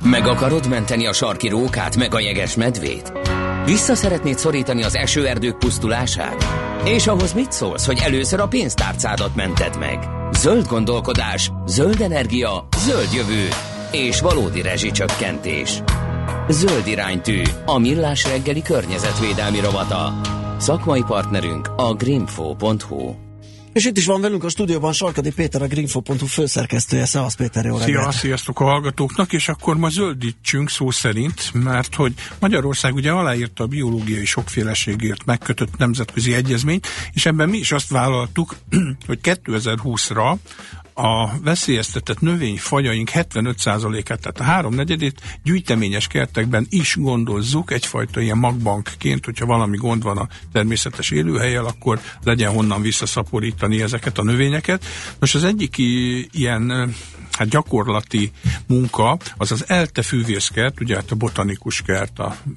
Meg akarod menteni a sarki rókát, meg a jeges medvét? Vissza szeretnéd szorítani az esőerdők pusztulását? És ahhoz mit szólsz, hogy először a pénztárcádat mented meg? Zöld gondolkodás, zöld energia, zöld jövő és valódi rezsicsökkentés. Zöld iránytű, a Millás reggeli környezetvédelmi rovata. Szakmai partnerünk a greenfo.hu. És itt is van velünk a stúdióban Sarkadi Péter, a greenfo.hu főszerkesztője. Szevasz Péter, jó reggelt! Sziasztok a hallgatóknak, és akkor ma zöldítsünk szó szerint, mert hogy Magyarország ugye aláírta a biológiai sokféleségért megkötött nemzetközi egyezményt, és ebben mi is azt vállaltuk, hogy 2020-ra a veszélyeztetett növényfajaink 75%-át, tehát a 3/4 gyűjteményes kertekben is gondozzuk, egyfajta ilyen magbankként, hogyha valami gond van a természetes élőhellyel, akkor legyen honnan visszaszaporítani ezeket a növényeket. Most az egyik ilyen gyakorlati munka, az az ELTE fűvészkert, ugye hát a botanikus kert,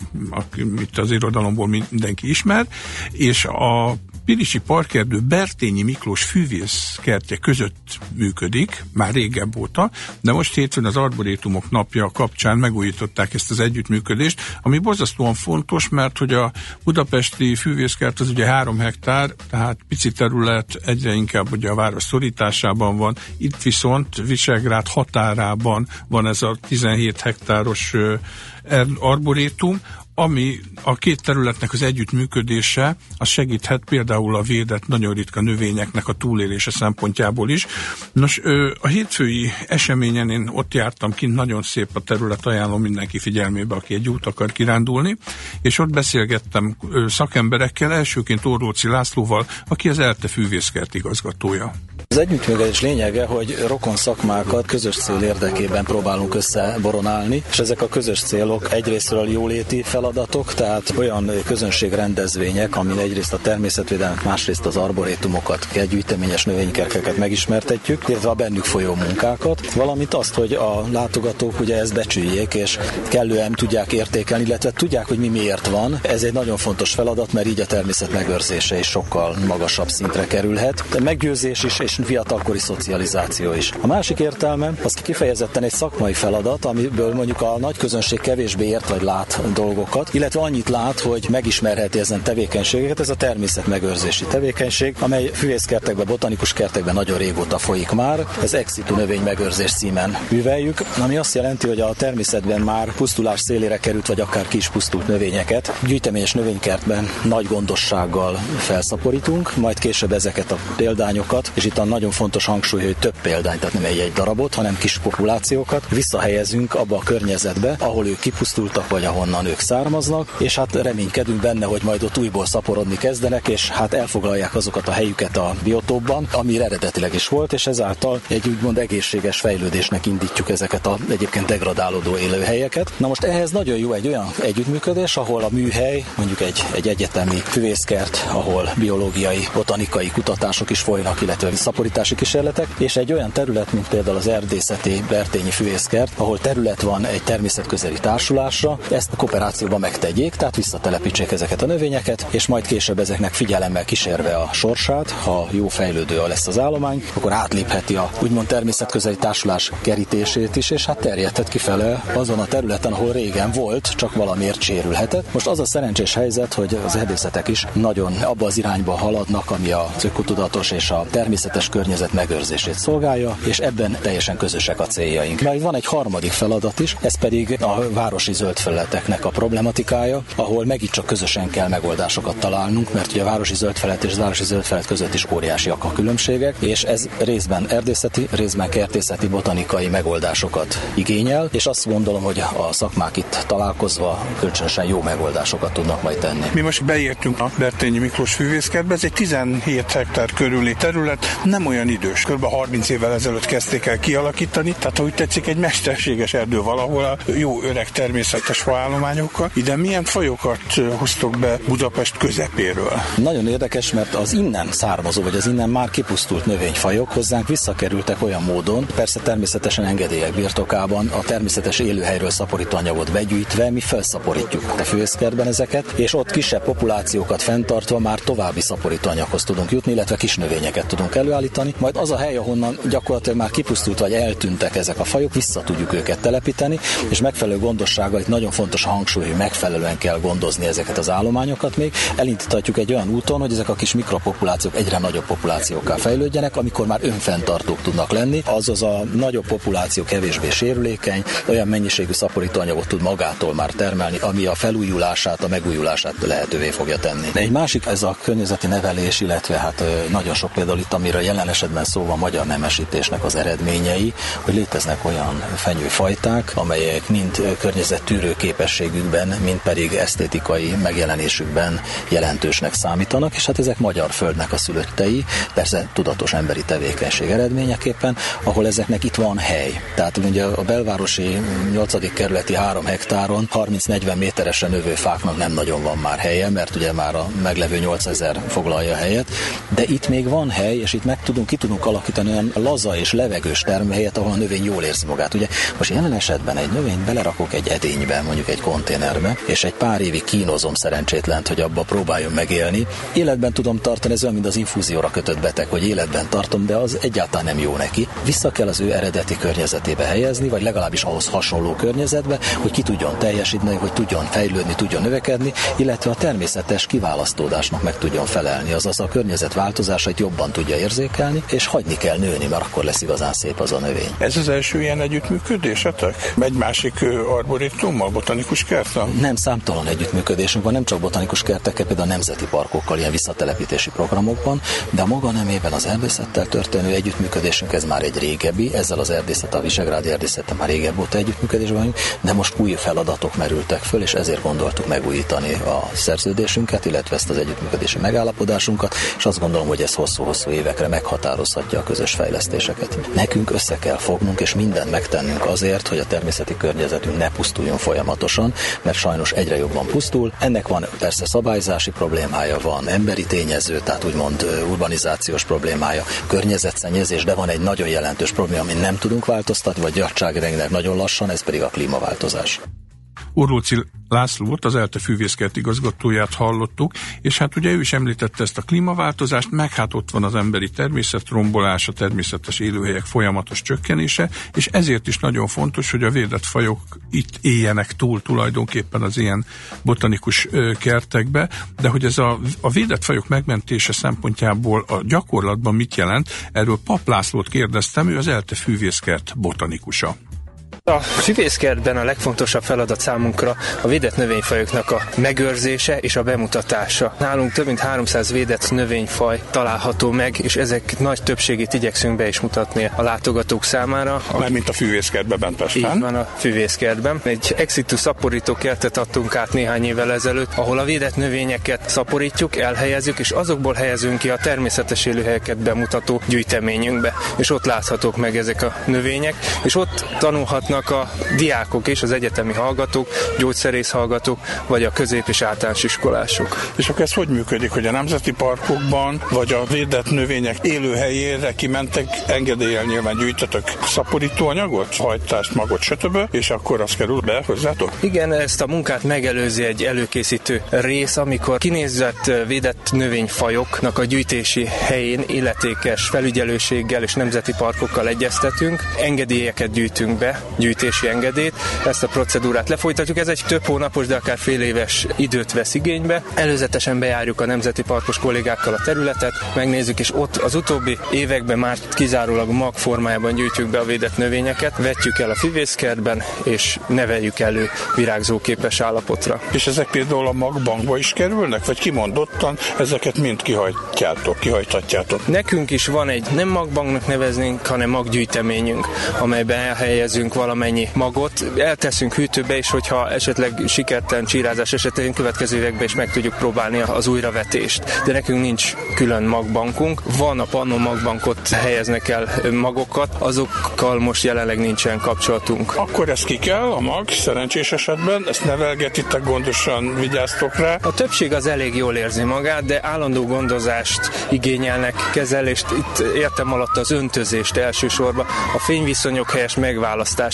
amit az irodalomból mindenki ismer, és a Pilisi Parkerdő Bertényi Miklós fűvészkertje között működik, már régebb óta, de most hétfőn az Arborétumok napja kapcsán megújították ezt az együttműködést, ami borzasztóan fontos, mert hogy a budapesti fűvészkert az ugye 3 hektár, tehát pici terület, egyre inkább ugye a város szorításában van, itt viszont Visegrád határában van ez a 17 hektáros arborétum, ami a két területnek az együttműködése, az segíthet például a védett, nagyon ritka növényeknek a túlélése szempontjából is. Nos, a hétfői eseményen én ott jártam kint, nagyon szép a terület, ajánlom mindenki figyelmébe, aki egy út akar kirándulni, és ott beszélgettem szakemberekkel, elsőként Orlóczy Lászlóval, aki az ELTE fűvészkert igazgatója. Az együttműködés lényege, hogy rokon szakmákat közös cél érdekében próbálunk összeboronálni, és ezek a közös célok egyrésztről jóléti feladatok, tehát olyan közönségrendezvények, amin egyrészt a természetvédelmet, másrészt az arborétumokat, gyűjteményes növénykerteket megismertetjük, illetve a bennük folyó munkákat, valamint azt, hogy a látogatók ugye ezt becsüljék, és kellően tudják értékelni, illetve tudják, hogy mi miért van. Ez egy nagyon fontos feladat, mert így a természet megőrzése is sokkal magasabb szintre kerülhet. A meggyőzés is, és fiatalkori szocializáció is. A másik értelme, az kifejezetten egy szakmai feladat, amiből mondjuk a nagy közönség kevésbé ért vagy lát dolgokat, illetve annyit lát, hogy megismerheti ezen tevékenységeket, ez a természetmegőrzési tevékenység, amely fűvészkertekben, botanikus kertekben nagyon régóta folyik már. Ez ex situ növénymegőrzés címen műveljük, ami azt jelenti, hogy a természetben már pusztulás szélére került, vagy akár ki is pusztult növényeket gyűjteményes növénykertben nagy gondossággal felszaporítunk, majd később ezeket a példányokat, és itt a nagyon fontos hangsúly, hogy több példányt, tehát nem egy darabot, hanem kis populációkat visszahelyezünk abba a környezetbe, ahol ők kipusztultak, vagy ahonnan ők származnak, és hát reménykedünk benne, hogy majd ott újból szaporodni kezdenek, és hát elfoglalják azokat a helyüket a biotópban, ami eredetileg is volt, és ezáltal egy úgymond egészséges fejlődésnek indítjuk ezeket a egyébként degradálódó élőhelyeket. Na most ehhez nagyon jó egy olyan együttműködés, ahol a műhely, mondjuk egy egyetemi fűvészkert, ahol biológiai, botanikai kutatások is folynak, illetve szaporítási kísérletek, és egy olyan terület, mint például az erdészeti Bertényi fűvészkert, ahol terület van egy természetközeli társulásra, ezt a kooperációban megtegyék, tehát visszatelepítsék ezeket a növényeket, és majd később ezeknek figyelemmel kísérve a sorsát, ha jó fejlődő lesz az állomány, akkor átlépheti a úgymond természetközeli társulás kerítését is, és hát terjedhet kifele azon a területen, ahol régen volt, csak valamiért sérülhetett. Most az a szerencsés helyzet, hogy az erdészetek is nagyon abba az irányba haladnak, ami az ökotudatos és a természetes környezet megőrzését szolgálja, és ebben teljesen közösek a céljaink. Majd van egy harmadik feladat is, ez pedig a városi zöld felületeknek a problematikája, ahol megint csak közösen kell megoldásokat találnunk, mert ugye a városi zöld felület és a városi zöld felület között is óriásiak a különbségek, és ez részben erdészeti, részben kertészeti, botanikai megoldásokat igényel, és azt gondolom, hogy a szakmák itt találkozva kölcsönösen jó megoldásokat tudnak majd tenni. Mi most beértünk a Bertényi Miklós fűvészkertbe, ez egy 17 hektár körüli terület, nem olyan idős, kb. 30 évvel ezelőtt kezdték el kialakítani, tehát úgy tetszik, egy mesterséges erdő valahol a jó öreg természetes faállományokkal. Ide milyen fajokat hoztok be Budapest közepéről? Nagyon érdekes, mert az innen származó, vagy az innen már kipusztult növényfajok hozzánk visszakerültek olyan módon, persze természetesen engedélyek birtokában, a természetes élőhelyről szaporító anyagot begyűjtve mi felszaporítjuk a fűvészkertben ezeket, és ott kisebb populációkat fenntartva már további szaporító anyaghoz tudunk jutni, illetve kis növényeket tudunk előállítani, szállítani, majd az a hely, ahonnan gyakorlatilag már kipusztult vagy eltűntek ezek a fajok, vissza tudjuk őket telepíteni, és megfelelő gondossággal, itt nagyon fontos a hangsúly, hogy megfelelően kell gondozni ezeket az állományokat még. Elindíthatjuk egy olyan úton, hogy ezek a kis mikropopulációk egyre nagyobb populációkká fejlődjenek, amikor már önfenntartók tudnak lenni, azaz a nagyobb populáció kevésbé sérülékeny, olyan mennyiségű szaporítóanyagot tud magától már termelni, ami a felújulását, a megújulását lehetővé fogja tenni. Egy másik ez a környezeti nevelés, illetve hát nagyon sok például itt, amire jelen esetben szó van, magyar nemesítésnek az eredményei, hogy léteznek olyan fenyőfajták, amelyek mind környezettűrő képességükben, mind pedig esztétikai megjelenésükben jelentősnek számítanak, és hát ezek magyar földnek a szülöttei, persze tudatos emberi tevékenység eredményeképpen, ahol ezeknek itt van hely. Tehát ugye a belvárosi 8. kerületi 3 hektáron 30-40 méteresen növő fáknak nem nagyon van már helye, mert ugye már a meglevő 8000 foglalja a helyet, de itt még van hely, és itt ki tudunk alakítani olyan laza és levegős termőhelyet, ahol a növény jól érzi magát. Ugye most jelen esetben egy növényt belerakok egy edénybe, mondjuk egy konténerbe, és egy pár évig kínozom szerencsétlent, hogy abba próbáljon megélni. Életben tudom tartani, ez olyan, mint az infúzióra kötött beteg, hogy életben tartom, de az egyáltalán nem jó neki. Vissza kell az ő eredeti környezetébe helyezni, vagy legalábbis ahhoz hasonló környezetbe, hogy ki tudjon teljesíteni, hogy tudjon fejlődni, tudjon növekedni, illetve a természetes kiválasztódásnak meg tudjon felelni, azaz a környezet változásait jobban tudja érzékelni, és hagyni kell nőni, mert akkor lesz igazán szép az a növény. Ez az első ilyen együttműködésetek? Egy másik arboritummal, botanikus kerttel? Nem, számtalan együttműködésünk van, nem csak botanikus kertekkel, például a nemzeti parkokkal, ilyen visszatelepítési programokban, de a maga nemében az erdészettel történő együttműködésünk ez már egy régebbi, ezzel az erdészettel, a visegrádi erdészettel már régebb óta együttműködésben vagyunk, de most új feladatok merültek föl, és ezért gondoltuk megújítani a szerződésünket, illetve ezt az együttműködési megállapodásunkat, és azt gondolom, hogy ez hosszú-hosszú évekre meghatározhatja a közös fejlesztéseket. Nekünk össze kell fognunk, és mindent megtennünk azért, hogy a természeti környezetünk ne pusztuljon folyamatosan, mert sajnos egyre jobban pusztul. Ennek van persze szabályzási problémája, van emberi tényező, tehát úgymond urbanizációs problémája, környezetszennyezés, de van egy nagyon jelentős probléma, amit nem tudunk változtatni, vagy nagyságrendnek nagyon lassan, ez pedig a klímaváltozás. Urlóci Lászlót, az ELTE fűvészkert igazgatóját hallottuk, és hát ugye ő is említette ezt a klímaváltozást, meg hát ott van az emberi természetrombolás, a természetes élőhelyek folyamatos csökkenése, és ezért is nagyon fontos, hogy a védett fajok itt éljenek túl tulajdonképpen az ilyen botanikus kertekbe, de hogy ez a védett fajok megmentése szempontjából a gyakorlatban mit jelent, erről Pap Lászlót kérdeztem, ő az ELTE fűvészkert botanikusa. A fűvészkertben a legfontosabb feladat számunkra a védett növényfajoknak a megőrzése és a bemutatása. Nálunk több mint 300 védett növényfaj található meg, és ezek nagy többségét igyekszünk be is mutatni a látogatók számára. Mármint a fűvészkertben bent Pesten. Így van, a fűvészkertben. Egy ex situ szaporító kertet adtunk át néhány évvel ezelőtt, ahol a védett növényeket szaporítjuk, elhelyezzük, és azokból helyezünk ki a természetes élőhelyeket bemutató gyűjteményünkbe. És ott láthatók meg ezek a növények, és ott tanulhatnak a diákok és az egyetemi hallgatók, gyógyszerész hallgatók, vagy a közép- és általános iskolások. És akkor ez hogy működik, hogy a nemzeti parkokban, vagy a védett növények élőhelyére kimentek, engedéllyel nyilván gyűjtötök szaporítóanyagot, hajtást, magot, stb., és akkor az kerül be hozzátok? Igen, ezt a munkát megelőzi egy előkészítő rész, amikor kinézett védett növényfajoknak a gyűjtési helyén illetékes felügyelőséggel és nemzeti parkokkal egyeztetünk, engedélyeket gyűjtünk be, gyűjtési engedélyt, ezt a procedúrát lefolytatjuk. Ez egy több hónapos, de akár fél éves időt vesz igénybe. Előzetesen bejárjuk a nemzeti parkos kollégákkal a területet, megnézzük, és ott az utóbbi években már kizárólag mag formájában gyűjtjük be a védett növényeket, vetjük el a fűvészkertben, és neveljük elő virágzóképes állapotra. És ezek például a magbankba is kerülnek, vagy kimondottan ezeket mind kihajthatjátok? Nekünk is van egy, nem magbanknak neveznénk, hanem maggyűjteményünk, amelyben elhelyezünk valamennyi magot, elteszünk hűtőbe, és hogyha esetleg sikertelen csírázás esetén következő években is meg tudjuk próbálni az újravetést. De nekünk nincs külön magbankunk. Van a Pannon magbankot, helyeznek el magokat, azokkal most jelenleg nincsen kapcsolatunk. Akkor ez ki kell, a mag, szerencsés esetben, ezt nevelgetitek, gondosan vigyáztok rá. A többség az elég jól érzi magát, de állandó gondozást igényelnek, kezelést. Itt értem alatt az öntözést elsősorban, a fényviszonyok helyes megválasztását,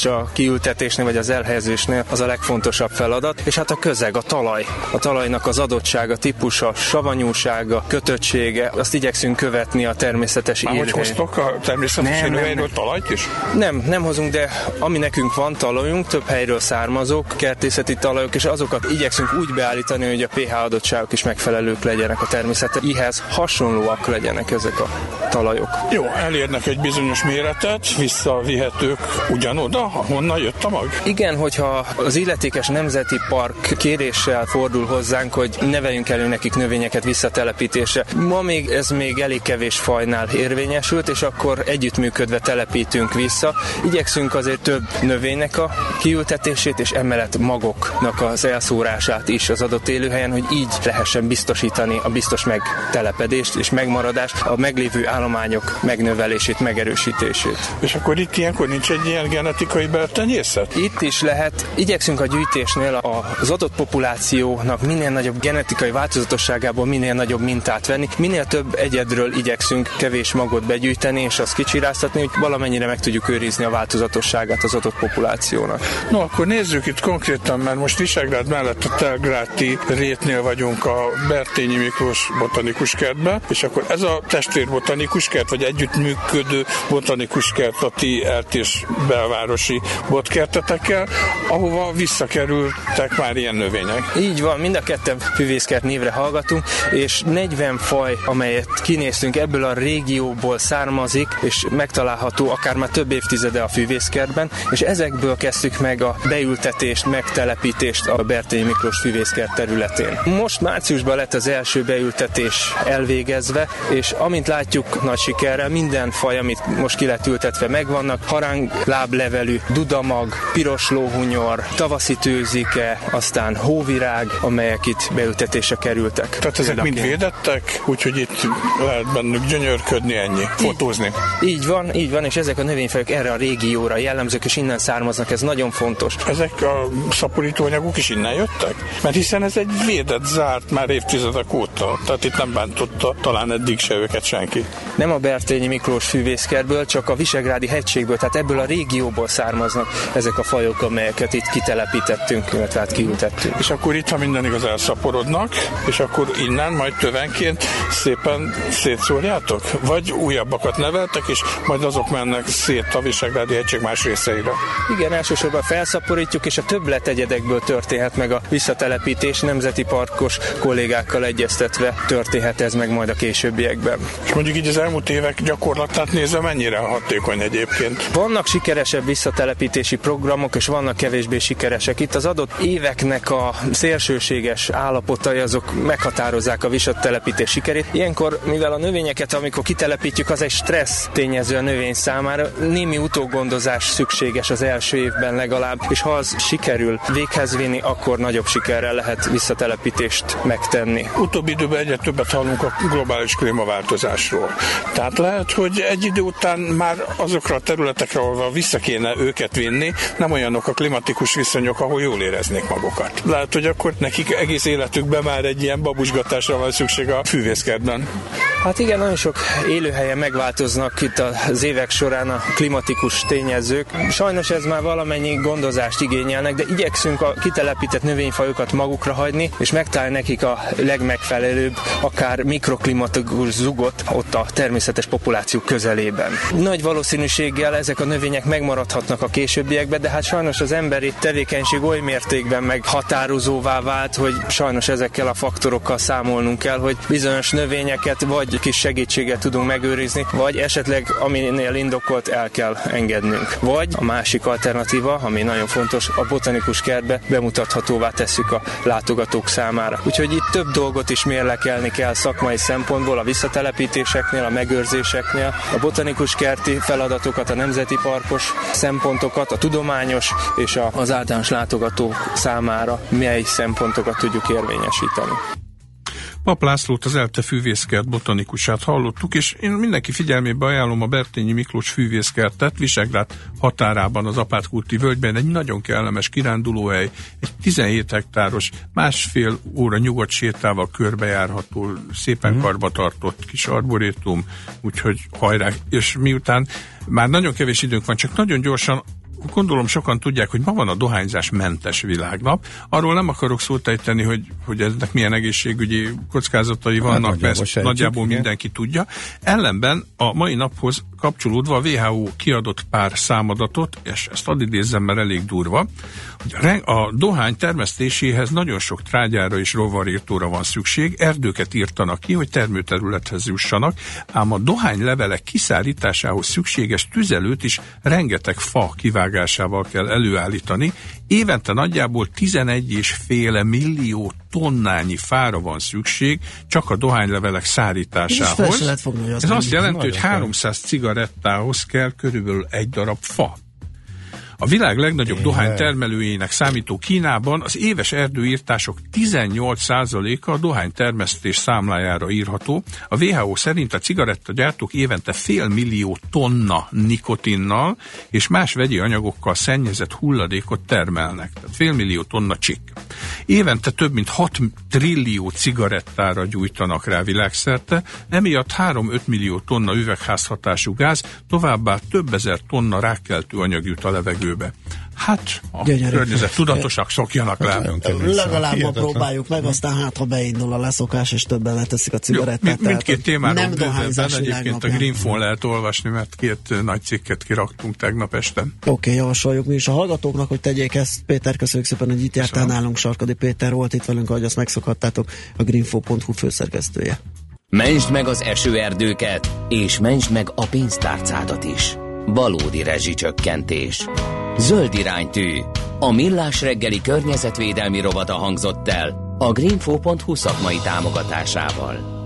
és a kiültetésnél vagy az elhelyezésnél az a legfontosabb feladat, és hát a közeg, a talaj. A talajnak az adottsága, típusa, savanyúsága, kötöttsége, azt igyekszünk követni a természetes élőhelyen. Hogy hoztok a természetes élőhelyről talajt is? Nem hozunk, de ami nekünk van talajunk, több helyről származók, kertészeti talajok, és azokat igyekszünk úgy beállítani, hogy a pH adottságok is megfelelők legyenek a természethez, hasonlóak legyenek ezek a talajok. Jó, elérnek egy bizonyos méretet, visszavihetők ugyanoda, ahonnan jött a mag? Igen, hogyha az illetékes nemzeti park kéréssel fordul hozzánk, hogy neveljünk elő nekik növényeket visszatelepítésre. Ma még ez még elég kevés fajnál érvényesült, és akkor együttműködve telepítünk vissza. Igyekszünk azért több növénynek a kiültetését, és emellett magoknak az elszórását is az adott élőhelyen, hogy így lehessen biztosítani a biztos megtelepedést és megmaradást, a meglévő állományok megnövelését, megerősítését. És akkor itt ilyenkor nincs egy ilyen genetikai beltenyészet? Itt is lehet. Igyekszünk a gyűjtésnél az adott populációnak minél nagyobb genetikai változatosságából minél nagyobb mintát venni, minél több egyedről igyekszünk kevés magot begyűjteni, és azt kicsiráztatni, hogy valamennyire meg tudjuk őrizni a változatosságát az adott populációnak. No, akkor nézzük itt konkrétan, mert most Visegrád mellett a Telgráti rétnél vagyunk a Bertényi Miklós botanikus kertben, és akkor ez a testvér botanikus kert, vagy együttműködő botanikus kert a ti eltés belvárosi botkertetekkel, ahova visszakerültek már ilyen növények. Így van, mind a ketten füvészkert névre hallgatunk, és 40 faj, amelyet kinéztünk, ebből a régióból származik, és megtalálható akár már több évtizede a füvészkertben, és ezekből kezdtük meg a beültetést, megtelepítést a Bertényi Miklós füvészkert területén. Most márciusban lett az első beültetés elvégezve, és amint látjuk nagy sikerrel, minden faj, amit most ki lett ültetve, megvannak, harangláblevelű, dudamag, piros lóhunyor, tavaszi tőzike, aztán hóvirág, amelyek itt beültetésre kerültek. Tehát ezek mind védettek, úgyhogy itt lehet bennük gyönyörködni, ennyi, fotózni. Így van, és ezek a növényfajok erre a régióra jellemzők, és innen származnak, ez nagyon fontos. Ezek a szaporítóanyagok is innen jöttek? Mert hiszen ez egy védett, zárt már évtizedek óta, tehát itt nem bántotta talán eddig se őket senki. Nem a Bertényi Miklós füvészkertből, csak a Visegrádi hegységből, tehát ebből a régióból származnak ezek a fajok, amelyeket itt kitelepítettünk, illetve hát kiültettünk. És akkor itt, ha minden igaz, elszaporodnak, és akkor innen majd tövenként szépen szétszórjátok? Vagy újabbakat neveltek, és majd azok mennek szét a Visegrádi hegység más részeire? Igen, elsősorban felszaporítjuk, és a többletegyedekből történhet meg a visszatelepítés, nemzeti parkos kollégákkal egyeztetve történhet ez meg majd a későbbiekben. És mondjuk így az elmúlt évek gyakorlatát nézve mennyire hatékony egyébként? Vannak sikeresebb visszatelepítési programok, és vannak kevésbé sikeresek. Itt az adott éveknek a szélsőséges állapotai azok meghatározzák a visszatelepítés sikerét. Ilyenkor, mivel a növényeket, amikor kitelepítjük, az egy stressz tényező a növény számára, némi utógondozás szükséges az első évben legalább, és ha az sikerül véghez vinni, akkor nagyobb sikerrel lehet visszatelepítést megtenni. Utóbbi időben egyre többet hallunk a globális klímaváltozásról. Tehát lehet, hogy egy idő után már azokra a területekre, ahol vissza kéne őket vinni, nem olyanok a klimatikus viszonyok, ahol jól éreznék magukat. Lehet, hogy akkor nekik egész életükben már egy ilyen babusgatásra van szükség a füvészkertben. Hát igen, nagyon sok élőhelyen megváltoznak itt az évek során a klimatikus tényezők. Sajnos ez már valamennyi gondozást igényelnek, de igyekszünk a kitelepített növényfajokat magukra hagyni, és megtalálni nekik a legmegfelelőbb, akár mikroklimatikus zugot ott a természetes populáció közelében. Nagy valószínűséggel ezek a növények megmaradhatnak a későbbiekben, de hát sajnos az emberi tevékenység oly mértékben meghatározóvá vált, hogy sajnos ezekkel a faktorokkal számolnunk kell, hogy bizonyos növényeket vagy kis segítséget tudunk megőrizni, vagy esetleg aminél indokolt el kell engednünk. Vagy a másik alternatíva, ami nagyon fontos, a botanikus kertbe bemutathatóvá tesszük a látogatók számára. Úgyhogy itt több dolgot is mérlekelni kell szakmai szempontból, a visszatelepítéseknél, a megőrzéseknél, a botanikus kerti feladatokat, a nemzeti parkos szempontokat, a tudományos és az általános látogatók számára mely szempontokat tudjuk érvényesíteni. Pap Lászlót, az ELTE fűvészkert botanikusát hallottuk, és én mindenki figyelmébe ajánlom a Bertényi Miklós fűvészkertet, Visegrád határában, az Apátkúti völgyben, egy nagyon kellemes kirándulóhely, egy 17 hektáros, másfél óra nyugodt sétával körbejárható, szépen karbantartott kis arborétum, úgyhogy hajrá, és miután már nagyon kevés időnk van, csak nagyon gyorsan gondolom sokan tudják, hogy ma van a dohányzás mentes világnap. Arról nem akarok szót ejteni, hogy ennek milyen egészségügyi kockázatai vannak, mert ezt nagyjából mindenki tudja. Ellenben a mai naphoz kapcsolódva a WHO kiadott pár számadatot, és ezt hadd idézzem, mert elég durva, hogy a dohány termesztéséhez nagyon sok trágyára és rovarírtóra van szükség, erdőket írtanak ki, hogy termőterülethez jussanak, ám a dohánylevelek kiszárításához szükséges tüzelőt is rengeteg fa kivágásával kell előállítani. Évente nagyjából 11,5 millió tonnányi fára van szükség csak a dohánylevelek szárításához. Ez azt jelenti, hogy 300 cigarettához kell körülbelül egy darab fa. A világ legnagyobb dohánytermelőjének számító Kínában az éves erdőírtások 18%-a a dohánytermesztés számlájára írható. A WHO szerint a cigarettagyártók évente 500 000 tonna nikotinnal és más vegyi anyagokkal szennyezett hulladékot termelnek. Tehát 500 000 tonna csikk. Évente több mint 6 trillió cigarettára gyújtanak rá világszerte, emiatt 3-5 millió tonna üvegházhatású gáz, továbbá több ezer tonna rákkeltő anyag jut a levegőbe. Hát, a környezet tudatosak szokjanak le. Legalább ma próbáljuk meg, aztán ha beindul a leszokás, és többen leteszik a cigarettát. Mindkét témáról bővebben egyébként a Greenfon lehet olvasni, mert 2 nagy cikket kiraktunk tegnap este. Oké, javasoljuk mi is a hallgatóknak, hogy tegyék ezt. Péter, köszönjük szépen, hogy itt jártál nálunk. Sarkadi Péter volt itt velünk, ahogy azt megszokhattátok, a greenfo.hu főszerkesztője. Mentsd meg az esőerdőket, és mentsd meg a pénztárcádat is. Valódi rezsicsökkentés. Zöld iránytű. A Millás reggeli környezetvédelmi rovata hangzott el a greenfo.hu szakmai támogatásával.